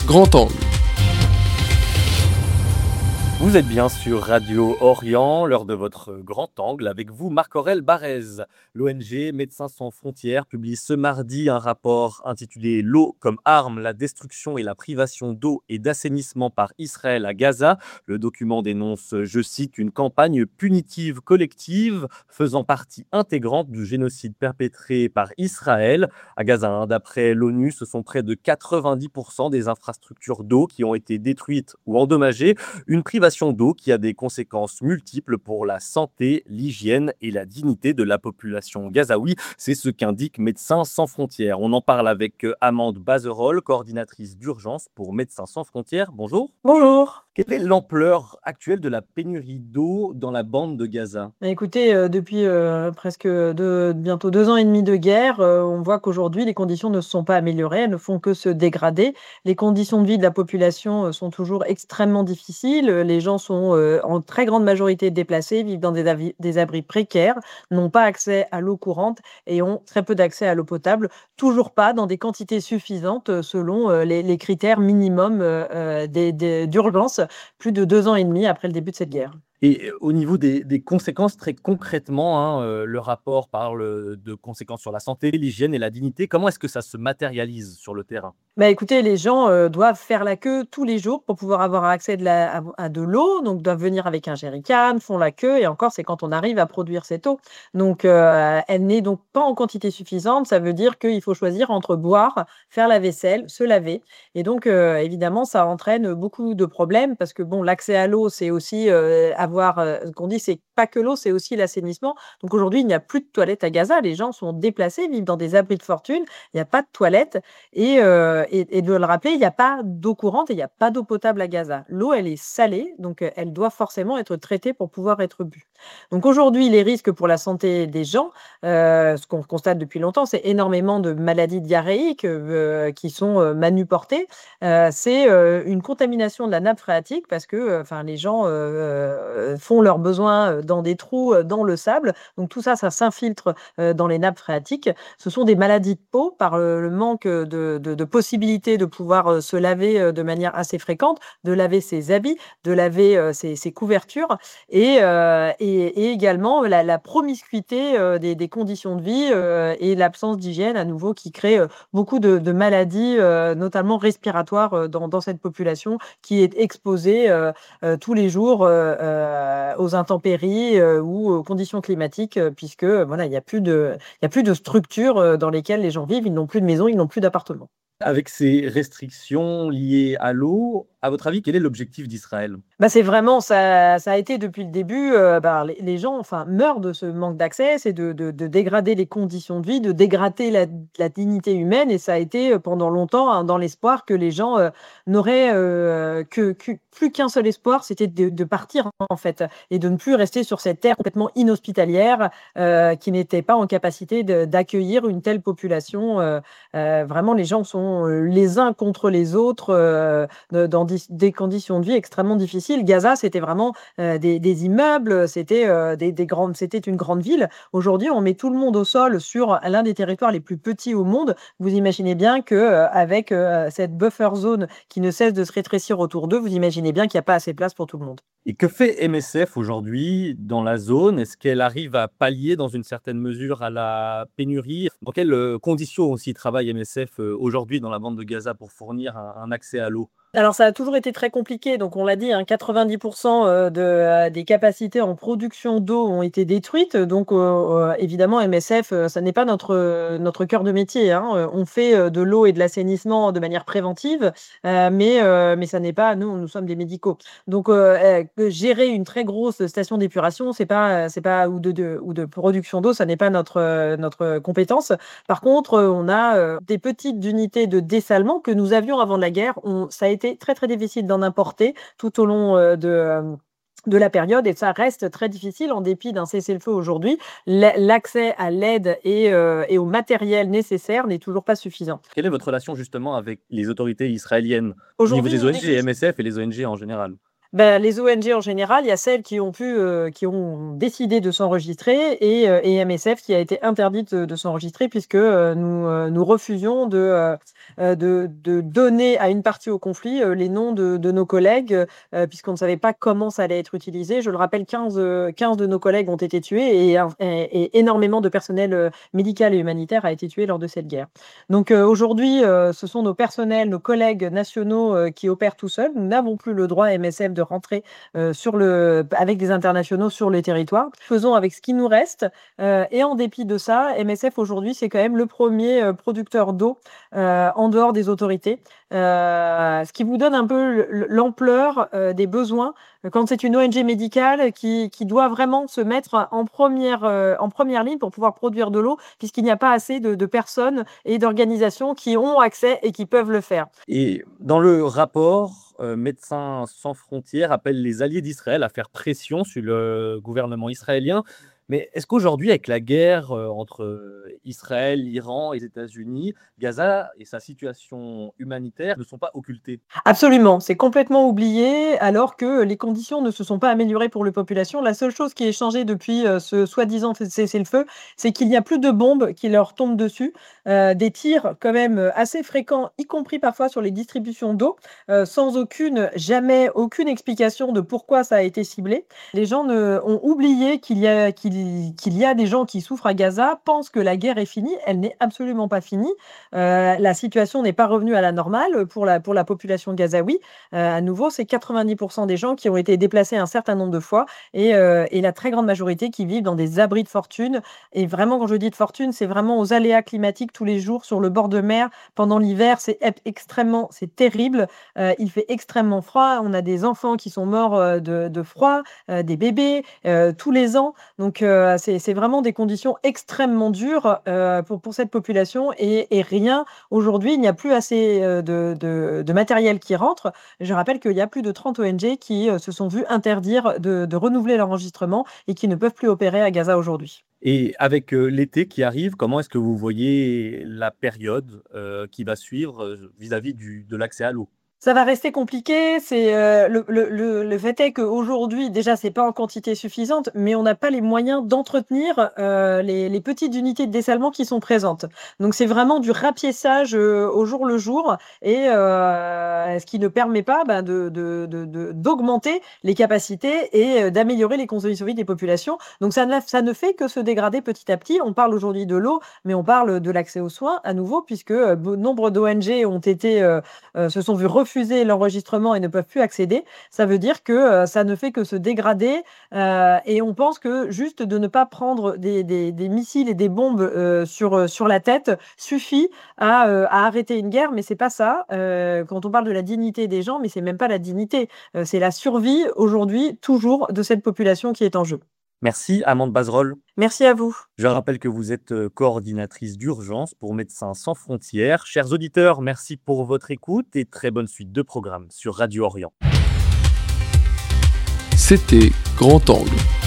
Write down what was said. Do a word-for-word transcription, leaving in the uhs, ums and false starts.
Grand Angle. Vous êtes bien sur Radio Orient, l'heure de votre grand angle, avec vous Marc-Aurèle Barrez. L'O N G Médecins sans frontières publie ce mardi un rapport intitulé L'eau comme arme, la destruction et la privation d'eau et d'assainissement par Israël à Gaza. Le document dénonce, je cite, une campagne punitive collective faisant partie intégrante du génocide perpétré par Israël à Gaza. Hein. D'après l'ONU, ce sont près de quatre-vingt-dix pour cent des infrastructures d'eau qui ont été détruites ou endommagées. Une privation d'eau qui a des conséquences multiples pour la santé, l'hygiène et la dignité de la population gazaoui. C'est ce qu'indique Médecins sans frontières. On en parle avec Amande Bazerol, coordinatrice d'urgence pour Médecins sans frontières. Bonjour. Bonjour. Quelle est l'ampleur actuelle de la pénurie d'eau dans la bande de Gaza ? Écoutez, euh, depuis euh, presque deux, bientôt deux ans et demi de guerre, euh, on voit qu'aujourd'hui, les conditions ne se sont pas améliorées, elles ne font que se dégrader. Les conditions de vie de la population euh, sont toujours extrêmement difficiles. Les gens sont euh, en très grande majorité déplacés, vivent dans des, avi- des abris précaires, n'ont pas accès à l'eau courante et ont très peu d'accès à l'eau potable, toujours pas dans des quantités suffisantes euh, selon euh, les, les critères minimums euh, euh, des- des- d'urgence, plus de deux ans et demi après le début de cette guerre. Et au niveau des, des conséquences, très concrètement, hein, euh, le rapport parle de conséquences sur la santé, l'hygiène et la dignité. Comment est-ce que ça se matérialise sur le terrain ? Bah, écoutez, les gens euh, doivent faire la queue tous les jours pour pouvoir avoir accès de la- à, à de l'eau, donc doivent venir avec un jerrycan, font la queue, et encore, c'est quand on arrive à produire cette eau. Donc, euh, elle n'est donc pas en quantité suffisante, ça veut dire qu'il faut choisir entre boire, faire la vaisselle, se laver. Et donc, euh, évidemment, ça entraîne beaucoup de problèmes, parce que bon, l'accès à l'eau, c'est aussi euh, avoir, euh, ce qu'on dit, c'est pas que l'eau, c'est aussi l'assainissement. Donc aujourd'hui, il n'y a plus de toilettes à Gaza, les gens sont déplacés, vivent dans des abris de fortune, il n'y a pas de toilettes. Et, euh, et, et de le rappeler, il n'y a pas d'eau courante et il n'y a pas d'eau potable à Gaza. L'eau, elle est salée, donc euh, elle doit forcément être traitée pour pouvoir être bue. Donc aujourd'hui, les risques pour la santé des gens, euh, ce qu'on constate depuis longtemps, c'est énormément de maladies diarrhéiques euh, qui sont euh, manuportées. Euh, c'est euh, une contamination de la nappe phréatique parce que euh, enfin, les gens euh, euh, font leurs besoins euh, dans des trous, euh, dans le sable. Donc tout ça, ça s'infiltre euh, dans les nappes phréatiques. Ce sont des maladies de peau par euh, le manque de, de, de possibilités de pouvoir euh, se laver euh, de manière assez fréquente, de laver ses habits, de laver euh, ses, ses couvertures et, euh, et, et également la, la promiscuité euh, des, des conditions de vie euh, et l'absence d'hygiène à nouveau qui crée euh, beaucoup de, de maladies, euh, notamment respiratoires euh, dans, dans cette population qui est exposée euh, euh, tous les jours euh, euh, aux intempéries euh, ou aux conditions climatiques, euh, puisque euh, voilà, il n'y a plus de, il y a plus de structures euh, dans lesquelles les gens vivent, ils n'ont plus de maison, ils n'ont plus d'appartement. Avec ces restrictions liées à l'eau, à votre avis, quel est l'objectif d'Israël ? Bah, c'est vraiment ça, ça a été depuis le début. Euh, bah, les, les gens, enfin, meurent de ce manque d'accès, c'est de, de, de dégrader les conditions de vie, de dégrader la, la dignité humaine, et ça a été euh, pendant longtemps hein, dans l'espoir que les gens euh, n'auraient euh, que, que- plus qu'un seul espoir, c'était de, de partir en fait, et de ne plus rester sur cette terre complètement inhospitalière euh, qui n'était pas en capacité de- d'accueillir une telle population. Euh, euh, vraiment, les gens sont euh, les uns contre les autres. Euh, de- dans dis- des conditions de vie extrêmement difficiles. Gaza, c'était vraiment euh, des, des immeubles, c'était euh, des, des grandes, c'était une grande ville. Aujourd'hui, on met tout le monde au sol sur l'un des territoires les plus petits au monde. Vous imaginez bien que euh, avec euh, cette buffer zone qui ne cesse de se rétrécir autour d'eux, vous imaginez bien qu'il n'y a pas assez de place pour tout le monde. Et que fait M S F aujourd'hui dans la zone ? Est-ce qu'elle arrive à pallier dans une certaine mesure à la pénurie ? Dans quelles euh, conditions aussi travaille M S F euh, aujourd'hui dans la bande de Gaza pour fournir un, un accès à l'eau ? Alors, ça a toujours été très compliqué. Donc, on l'a dit, hein, quatre-vingt-dix pour cent euh, de, euh, des capacités en production d'eau ont été détruites. Donc, euh, euh, évidemment, M S F, euh, ça n'est pas notre, euh, notre cœur de métier, hein. Euh, On fait euh, de l'eau et de l'assainissement de manière préventive, euh, mais, euh, mais ça n'est pas, nous, nous sommes des médicaux. Donc, euh, euh, que gérer une très grosse station d'épuration, c'est pas, c'est pas, ou de, de- ou de production d'eau, ça n'est pas notre, euh, notre compétence. Par contre, euh, on a euh, des petites unités de dessalement que nous avions avant la guerre. On, ça a été très très difficile d'en importer tout au long euh, de, euh, de la période et ça reste très difficile en dépit d'un cessez-le-feu aujourd'hui. L'a- L'accès à l'aide et, euh, et au matériel nécessaire n'est toujours pas suffisant. Quelle est votre relation justement avec les autorités israéliennes au niveau Aujourd'hui, des nous O N G, négocions M S F et les O N G en général ? Bah, les O N G en général, il y a celles qui ont pu, heu, qui ont décidé de s'enregistrer et heu et M S F qui a été interdite, heu, de s'enregistrer puisque, heu, nous, heu, nous refusions de, heu heu, de de donner à une partie au conflit, heu, les noms de de nos collègues, heu puisqu'on ne savait pas comment ça allait être utilisé. Je le rappelle, quinze, heu, quinze de nos collègues ont été tués et un et et énormément de personnel, heu, médical et humanitaire a été tué lors de cette guerre. Donc heu, aujourd'hui, heu, ce sont nos personnels, nos collègues nationaux, heu, qui opèrent tout seuls. Nous n'avons plus le droit, M S F, de rentrer, heu, sur le avec des internationaux sur les territoires. Faisons avec ce qui nous reste, heu et en dépit de ça, M S F aujourd'hui, c'est quand même le premier er producteur d'eau, heu, en dehors des autorités. Heu, ce qui vous donne un peu le l'ampleur, heu, des besoins, heu, quand c'est une O N G médicale qui qui doit vraiment se mettre en première, heu, en première ligne pour pouvoir produire de l'eau, puisqu'il n'y a pas assez de de personnes et d'organisations qui ont accès et qui peuvent le faire. Et dans le rapport, heu, Médecins sans frontières appelle les alliés d'Israël à faire pression sur le gouvernement israélien. Mais est-ce qu'aujourd'hui, avec la guerre, heu, entre, heu, Israël, l'Iran et les États-Unis, Gaza et sa situation humanitaire ne sont pas occultés? Absolument, c'est complètement oublié alors que les conditions ne se sont pas améliorées pour les populations. La seule chose qui ait changé depuis, heu, ce soi-disant f cessez-le-feu, c'est qu'il n'y a plus de bombes qui leur tombent dessus, heu, des tirs quand même, heu, assez fréquents, y compris parfois sur les distributions d'eau, heu, sans aucune jamais aucune explication de pourquoi ça a été ciblé. Les gens ne ont oublié qu'il y a qu'il qu'il y a des gens qui souffrent à Gaza, pensent que la guerre est finie. Elle n'est absolument pas finie. Heu, la situation n'est pas revenue à la normale, pour la pour la population gazaoui. Heu, à nouveau, c'est quatre-vingt-dix pour cent des gens qui ont été déplacés un certain nombre de fois et heu et la très grande majorité qui vivent dans des abris de fortune et vraiment, quand je dis de fortune, c'est vraiment aux aléas climatiques tous les jours sur le bord de mer. Pendant l'hiver, c'est ep extrêmement c'est terrible. Heu, il fait extrêmement froid. On a des enfants qui sont morts, heu, de de froid, heu, des bébés, heu, tous les ans. Donc heu, c'est c'est vraiment des conditions extrêmement dures, heu, pour pour cette population et et rien aujourd'hui, il n'y a plus assez, heu, de de de matériel qui rentre. Je rappelle qu'il y a plus de trente O N G qui, heu, se sont vues interdire de de renouveler leur enregistrement et qui ne peuvent plus opérer à Gaza aujourd'hui. Et avec, heu, l'été qui arrive, comment est-ce que vous voyez la période, heu, qui va suivre, heu, vis-à-vis du de l'accès à l'eau? Ça va rester compliqué, c'est, heu, le le le le fait est qu'aujourd'hui, déjà, c'est pas en quantité suffisante, mais on n'a pas les moyens d'entretenir, heu, les les petites unités de dessalement qui sont présentes. Donc c'est vraiment du rapiessage, heu, au jour le jour et heu, ce qui ne permet pas, bah, de de de de d'augmenter les capacités et heu, d'améliorer les conditions de vie des populations. Donc ça ne ça ne fait que se dégrader petit à petit. On parle aujourd'hui de l'eau, mais on parle de l'accès aux soins à nouveau puisque, heu, beau nombre d'O N G ont été, heu heu, se sont vus refuser l'enregistrement et ne peuvent plus accéder. Ça veut dire que, heu, ça ne fait que se dégrader, heu et on pense que juste de ne pas prendre des des des missiles et des bombes, heu, sur, heu, sur la tête suffit à, heu, à arrêter une guerre, mais c'est pas ça. Heu, quand on parle de la dignité des gens, mais c'est même pas la dignité, heu, c'est la survie aujourd'hui, toujours, de cette population qui est en jeu. Merci Amande Bazerolles. Merci à vous. Je rappelle que vous êtes, heu, coordinatrice d'urgence pour Médecins sans frontières. Chers auditeurs, merci pour votre écoute et très bonne suite de programme sur Radio Orient. C'était Grand Angle.